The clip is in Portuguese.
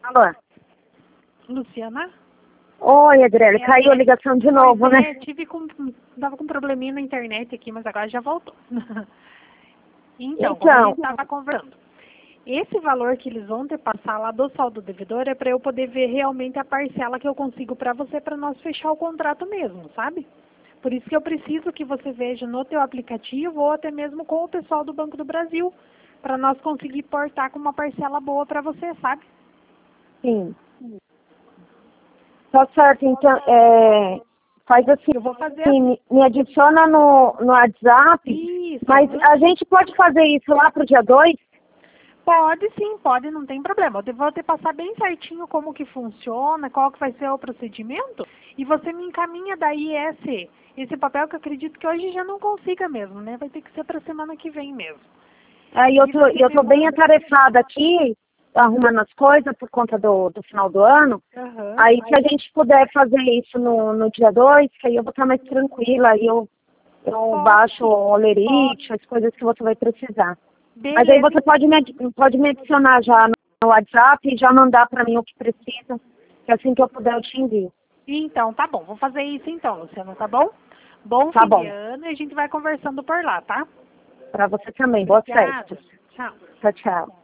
Alô? Luciana? Oi, Adriele, caiu a ligação de novo, né? Tava com um probleminha na internet aqui, mas agora já voltou. Então, como Então, a gente estava conversando, esse valor que eles vão ter passar lá do saldo devedor é para eu poder ver realmente a parcela que eu consigo para você, para nós fechar o contrato mesmo, sabe? Por isso que eu preciso que você veja no teu aplicativo ou até mesmo com o pessoal do Banco do Brasil, para nós conseguir portar com uma parcela boa para você, sabe? sim. Tá certo, então, faz assim, Eu vou fazer assim. me adiciona no WhatsApp, Isso. mas a gente pode fazer isso lá pro dia 2? Pode sim, pode, não tem problema. Eu vou te passar bem certinho como que funciona, qual que vai ser o procedimento, e você me encaminha daí esse papel que eu acredito que hoje já não consiga mesmo, né? Vai ter que ser para semana que vem mesmo. Aí eu tô bem atarefada aqui, arrumando as coisas por conta do final do ano. Uhum. Aí se a gente puder fazer isso no dia 2, que aí eu vou estar mais tranquila, aí eu baixo o olerite, as coisas que você vai precisar. Beleza. Mas aí você pode me adicionar já no WhatsApp e já mandar para mim o que precisa, que assim que eu puder eu te envio. Então, tá bom. Vou fazer isso então, Luciana, tá bom? Bom Tá fim bom. de ano e a gente vai conversando por lá, tá? Para você também. Boas Obrigada. festas. Tchau. Tchau, tchau.